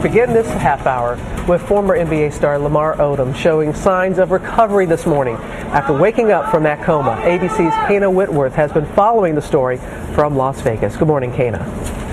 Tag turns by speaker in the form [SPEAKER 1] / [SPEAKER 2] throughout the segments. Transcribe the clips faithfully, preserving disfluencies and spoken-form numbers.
[SPEAKER 1] Begin this half hour with former N B A star Lamar Odom showing signs of recovery this morning after waking up from that coma. A B C's Kana Whitworth has been following the story from Las Vegas. Good morning, Kana.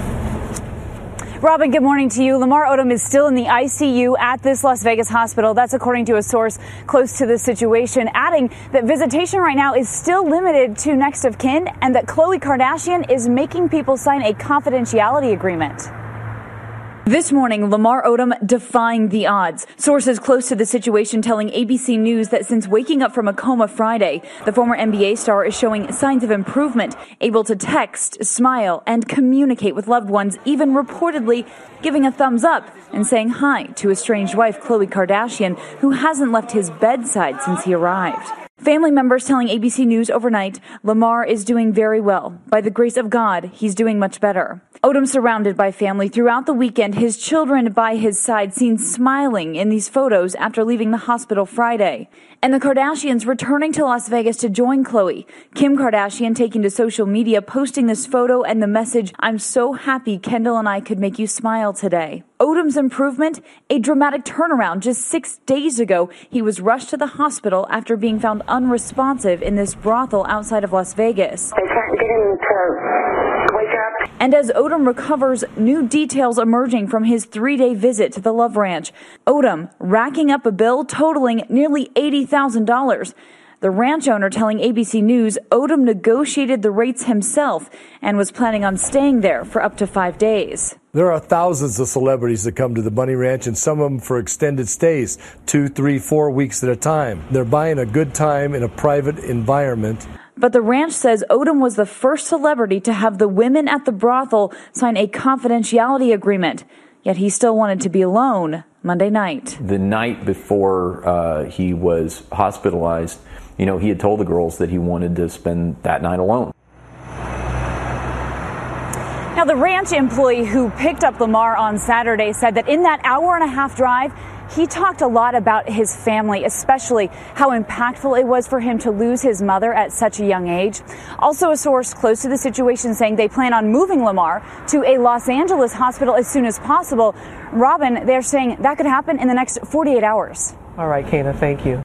[SPEAKER 2] Robin, good morning to you. Lamar Odom is still in the I C U at this Las Vegas hospital. That's according to a source close to the situation, adding that visitation right now is still limited to next of kin and that Khloe Kardashian is making people sign a confidentiality agreement. This morning, Lamar Odom defying the odds. Sources close to the situation telling A B C News that since waking up from a coma Friday, the former N B A star is showing signs of improvement, able to text, smile, and communicate with loved ones, even reportedly giving a thumbs up and saying hi to estranged wife Khloe Kardashian, who hasn't left his bedside since he arrived. Family members telling A B C News overnight, Lamar is doing very well. By the grace of God, he's doing much better. Odom surrounded by family throughout the weekend, his children by his side seen smiling in these photos after leaving the hospital Friday. And the Kardashians returning to Las Vegas to join Khloe. Kim Kardashian taking to social media, posting this photo and the message, "I'm so happy Kendall and I could make you smile today." Odom's improvement, a dramatic turnaround. Just six days ago, he was rushed to the hospital after being found unresponsive in this brothel outside of Las Vegas.
[SPEAKER 3] They can't get him to wake up.
[SPEAKER 2] And as Odom recovers, new details emerging from his three-day visit to the Love Ranch. Odom racking up a bill totaling nearly eighty thousand dollars. The ranch owner telling A B C News Odom negotiated the rates himself and was planning on staying there for up to five days.
[SPEAKER 4] There are thousands of celebrities that come to the Bunny Ranch, and some of them for extended stays, two, three, four weeks at a time. They're buying a good time in a private environment.
[SPEAKER 2] But the ranch says Odom was the first celebrity to have the women at the brothel sign a confidentiality agreement. Yet he still wanted to be alone Monday night.
[SPEAKER 5] The night before uh, he was hospitalized, you know, he had told the girls that he wanted to spend that night alone.
[SPEAKER 2] Now, the ranch employee who picked up Lamar on Saturday said that in that hour and a half drive, he talked a lot about his family, especially how impactful it was for him to lose his mother at such a young age. Also, a source close to the situation saying they plan on moving Lamar to a Los Angeles hospital as soon as possible. Robin, they're saying that could happen in the next forty-eight hours.
[SPEAKER 1] All right, Kana, thank you.